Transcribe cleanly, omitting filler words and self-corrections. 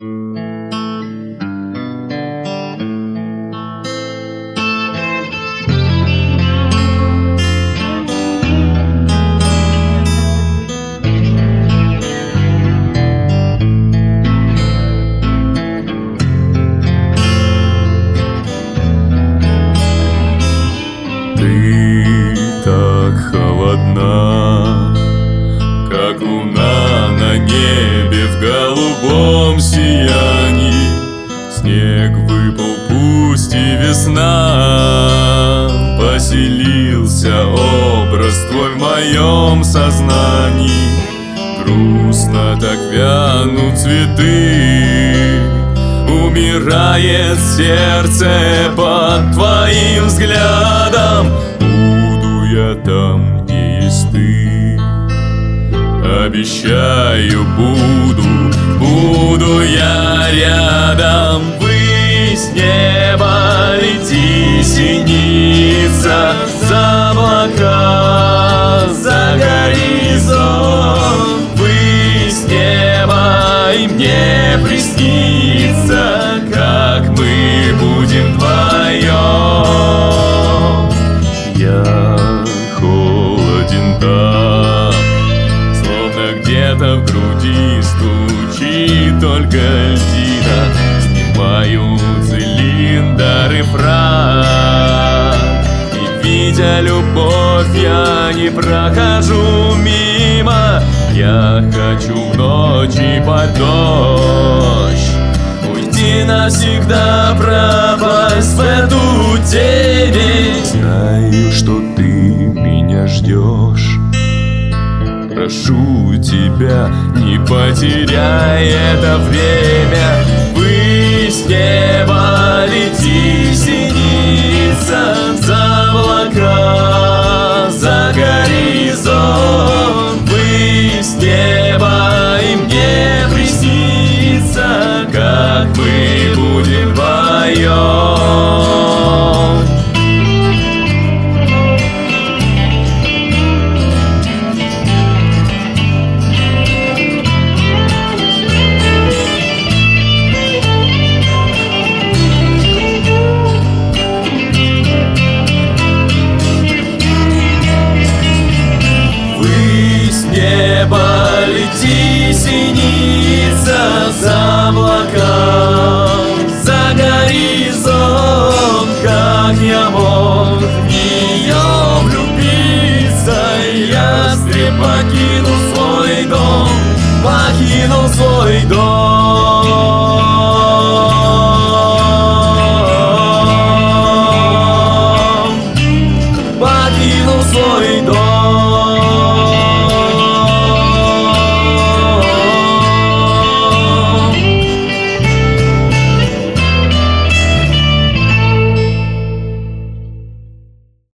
Ты так холодна, как луна на небе в голубом сиянии. Снег выпал, пусть и весна, поселился образ твой в моем сознании. Грустно так вянут цветы, умирает сердце под твоим взглядом. Буду я там, где есть ты, обещаю, буду я рядом. Ввысь неба лети, синица за облака, за горизонт. Ввысь неба, и мне приснится, как мы будем вдвоем. Я холоден так, словно где-то в груди стучит только льдина. Снимаю цилиндр и фрак, и, видя любовь, я не прохожу мимо. Я хочу в ночи под дождь уйти навсегда, пропасть в эту тень. Знаю, что ты меня ждешь, прошу тебя, не потеряй это время. Ввысь неба лети, синица за облака, за горизонт. Ввысь неба, и мне приснится, как мы будем вдвоем. Небо лети, синица за облака, за горизонт. Как я мог в нее влюбиться? Ястреб покинул свой дом, покинул свой дом.